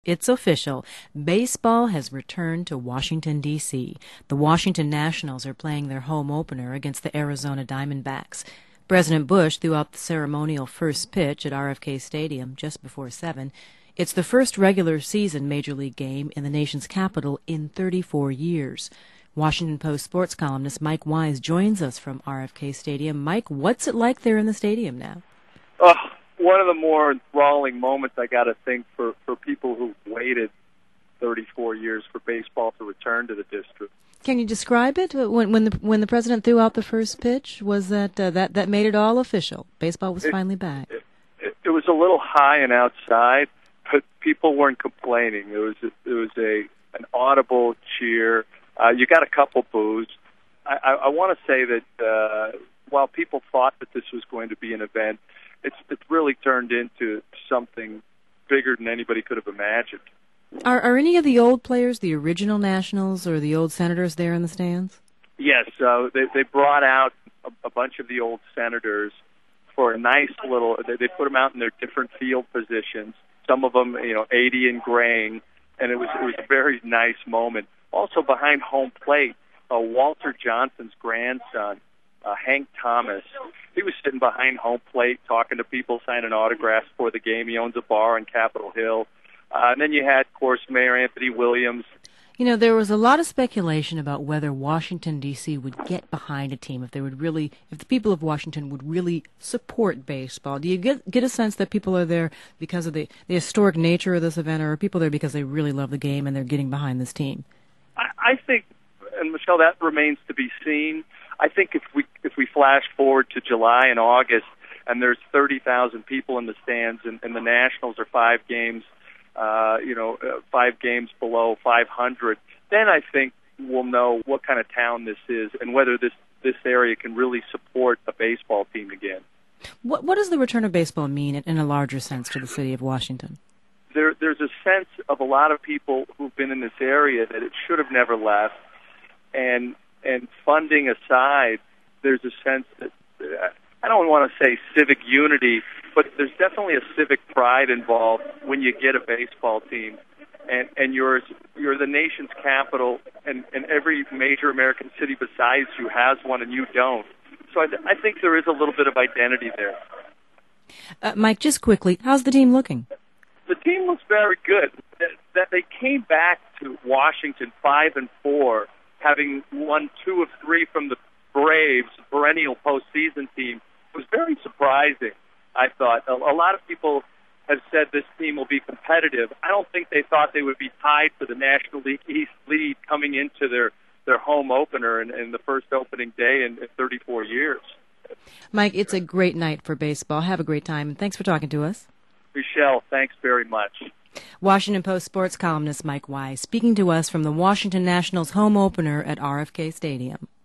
It's official. Baseball has returned to Washington, D.C. The Washington Nationals are playing their home opener against the Arizona Diamondbacks. President Bush threw out the ceremonial first pitch at RFK Stadium just before 7. It's the first regular season Major League game in the nation's capital in 34 years. Washington Post sports columnist Mike Wise joins us from RFK Stadium. Mike, what's it like there in the stadium now? One of the more enthralling moments, I got to think, for people who waited 34 years for baseball to return to the district. Can you describe it? When the president threw out the first pitch, was that made it all official? Baseball was finally back. It was a little high and outside, but people weren't complaining. It was an audible cheer. You got a couple boos. I want to say that while people thought that this was going to be an event, it's really turned into something bigger than anybody could have imagined. Are any of the old players, the original Nationals or the old Senators, there in the stands? Yes, they brought out a bunch of the old Senators for a nice little. They put them out in their different field positions. Some of them, 80 and graying, and it was a very nice moment. Also behind home plate, Walter Johnson's grandson, Hank Thomas. He was sitting behind home plate talking to people, signing autographs for the game. He owns a bar on Capitol Hill. And then you had, of course, Mayor Anthony Williams. There was a lot of speculation about whether Washington, D.C. would get behind a team, if the people of Washington would really support baseball. Do you get a sense that people are there because of the historic nature of this event, or are people there because they really love the game and they're getting behind this team? I think, and Michelle, that remains to be seen. I think if we flash forward to July and August, and there's 30,000 people in the stands, and the Nationals are 5 games, 5 games below 500, then I think we'll know what kind of town this is and whether this area can really support a baseball team again. What does the return of baseball mean in a larger sense to the city of Washington? There's a sense of a lot of people who've been in this area that it should have never left, and funding aside, there's a sense that, I don't want to say civic unity, but there's definitely a civic pride involved when you get a baseball team, and you're the nation's capital, and every major American city besides you has one and you don't. So I think there is a little bit of identity there. Mike, just quickly, how's the team looking? The team looks very good. That they came back to Washington 5-4, having won 2 of 3 from the Braves, perennial postseason team, was very surprising. I thought a lot of people have said this team will be competitive. I don't think they thought they would be tied for the National League East lead coming into their home opener in the first opening day in 34 years. Mike, it's a great night for baseball. Have a great time, and thanks for talking to us. Michelle, thanks very much. Washington Post sports columnist Mike Wise speaking to us from the Washington Nationals home opener at RFK Stadium.